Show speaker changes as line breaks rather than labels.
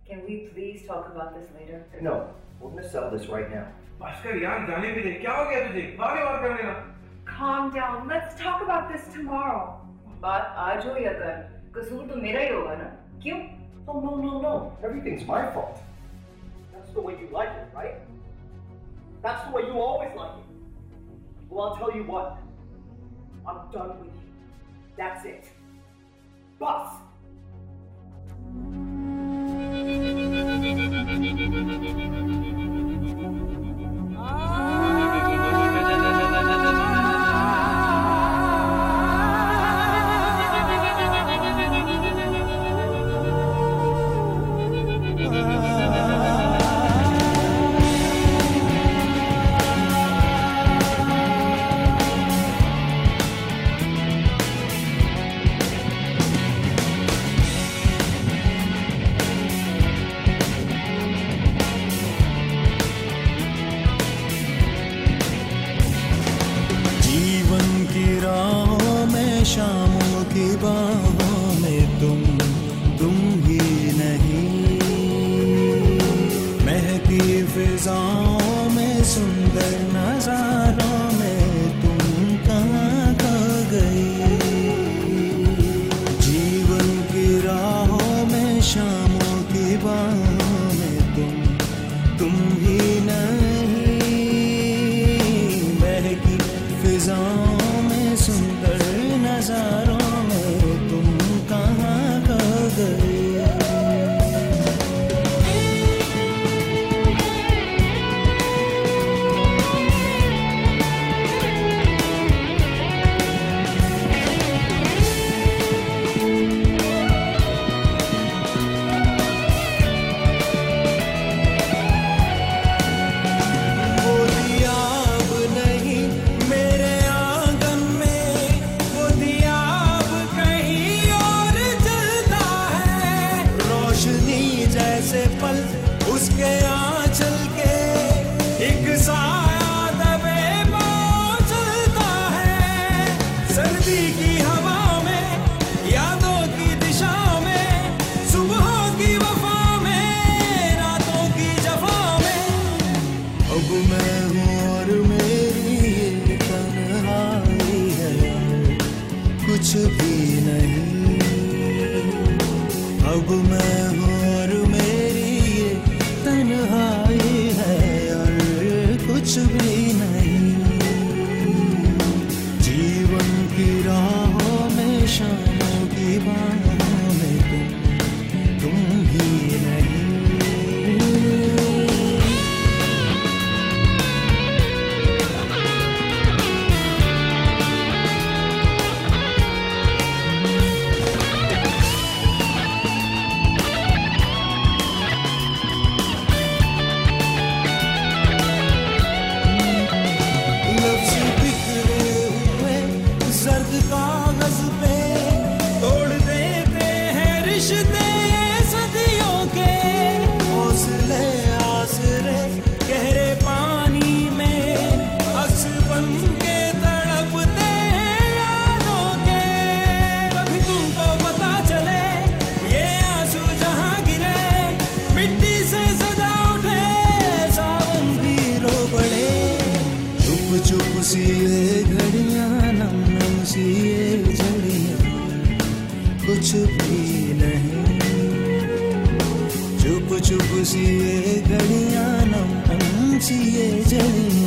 Can we please talk about this later?
No, we're gonna settle this right now.
Bhaskar यार जाने भी दे, क्या हो गया तुझे? आगे बात कर लेना.
Calm down. Let's talk about this tomorrow.
बात आज हो या कल, कसूर तो मेरा ही होगा ना? क्यों?
Oh, no. Everything's my fault. That's the way you like it, right? That's the way you always like it. Well, I'll tell you what. I'm done with you. That's it. Boss!
शामों की बाहों में तुम ही नहीं, महकी फिजाओं में सुंदर नजारों में तुम कहाँ खो गई। जीवन की राहों में शामों की बाहों में तुम ही नहीं, महकी फिजाओं में सुंदर नजारों में तुम कहाँ खो गए। जैसे पल उसके आंचल के एक साया दबे मौजूदा है। सर्दी की हवा में, यादों की दिशा में, सुबहों की वफा में, रातों की जफा में, अब मैं हूँ और मेरी ये तन्हाई है, कुछ भी नहीं। अब मैं हूँ और मेरी ये तन्हाई है और कुछ भी नहीं। जीवन की राहों में शामों की बाहों में तुम ही नहीं। कागज पे तोड़ देते हैं रिश्ते सदियों के, हौसले आसरे गहरे पानी में अक्स बन के तड़पते हैं यादों के। कभी तुमको पता चले ये आंसू जहां गिरे, मिट्टी से सजा उठे सावन भी रो पड़े। चुप चुप सी ये घड़ियां नम सी ये झड़ियां कुछ भी नहीं। चुप चुप सी ये घड़ियां नम सी ये झड़ियां